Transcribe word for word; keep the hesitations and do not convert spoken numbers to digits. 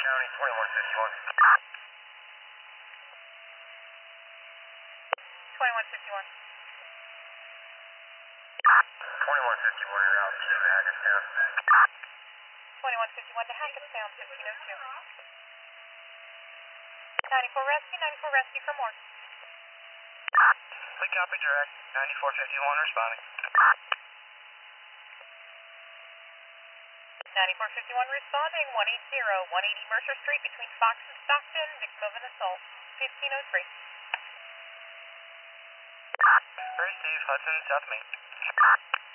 County, twenty-one fifty-one. twenty-one fifty-one. twenty-one fifty-one, you're out to Hackettstown. twenty-one fifty-one to Hackettstown, fifteen oh two. ninety-four rescue, ninety-four rescue for more. We copy direct, ninety-four fifty-one responding. ninety-four fifty-one responding, one eighty, one eighty Mercer Street between Fox and Stockton, victim of an assault, fifteen oh three. First Steve, Hudson, South Main.